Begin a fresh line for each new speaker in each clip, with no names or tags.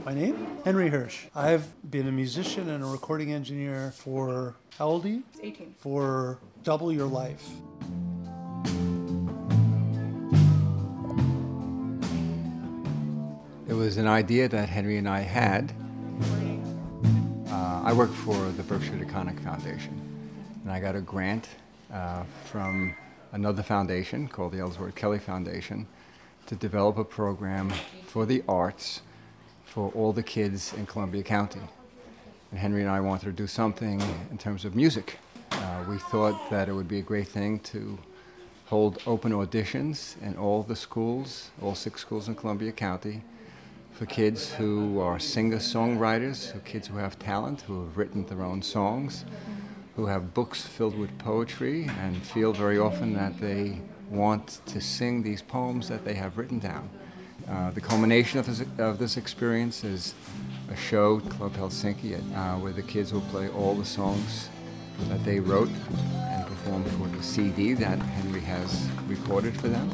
My name? Henry Hirsch. I've been a musician and a recording engineer for, how old are you?
18.
For double your life.
It was an idea that Henry and I had. I work for the Berkshire DeConnick Foundation, and I got a grant from another foundation called the Ellsworth Kelly Foundation to develop a program for the arts for all the kids in Columbia County. And Henry and I wanted to do something in terms of music. We thought that it would be a great thing to hold open auditions in all the schools, all 6 schools in Columbia County, for kids who are singer-songwriters, kids who have talent, who have written their own songs, who have books filled with poetry and feel very often that they want to sing these poems that they have written down. The culmination of this experience is a show, Club Helsinki, where the kids will play all the songs that they wrote and perform for the CD that Henry has recorded for them.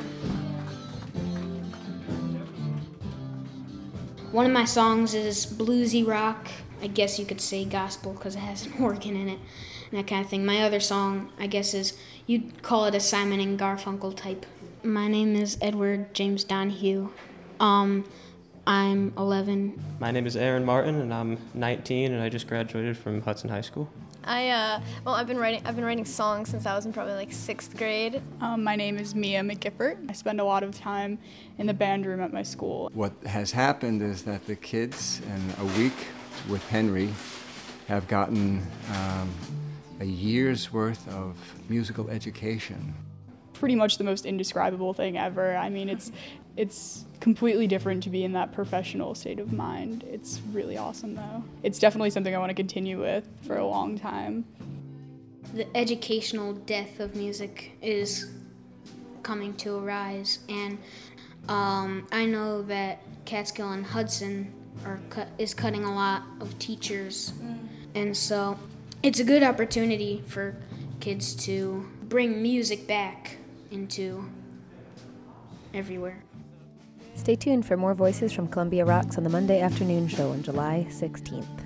One of my songs is bluesy rock. I guess you could say gospel because it has an organ in it and that kind of thing. My other song, I guess, is, you'd call it a Simon and Garfunkel type. My name is Edward James Donahue. I'm 11.
My name is Aaron Martin, and I'm 19, and I just graduated from Hudson High School.
I've been writing songs since I was in probably like 6th grade.
My name is Mia McGiffert. I spend a lot of time in the band room at my school.
What has happened is that the kids in a week with Henry have gotten a year's worth of musical education.
Pretty much the most indescribable thing ever. I mean, it's completely different to be in that professional state of mind. It's really awesome, though. It's definitely something I want to continue with for a long time.
The educational death of music is coming to a rise, and I know that Catskill and Hudson is cutting a lot of teachers, and so it's a good opportunity for kids to bring music back into everywhere.
Stay tuned for more voices from Columbia Rocks on the Monday afternoon show on July 16th.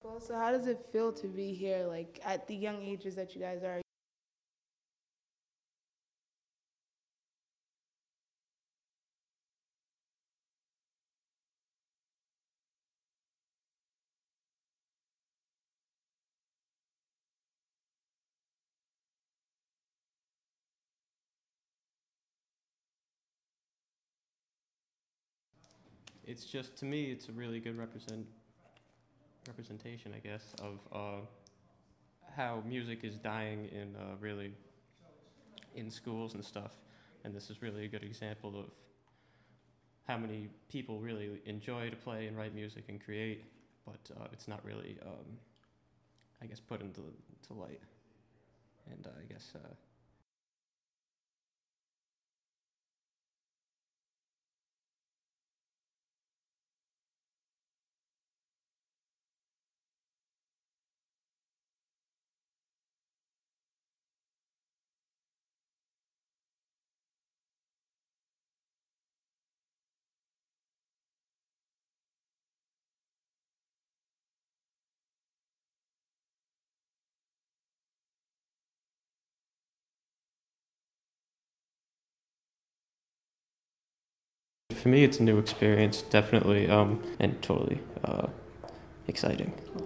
Well, so how does it feel to be here, like at the young ages that you guys are?
It's just, to me, it's a really good representation, I guess, of how music is dying in really in schools and stuff. And this is really a good example of how many people really enjoy to play and write music and create, but it's not really, I guess, put into light. And I guess for me, it's a new experience, definitely, and totally exciting.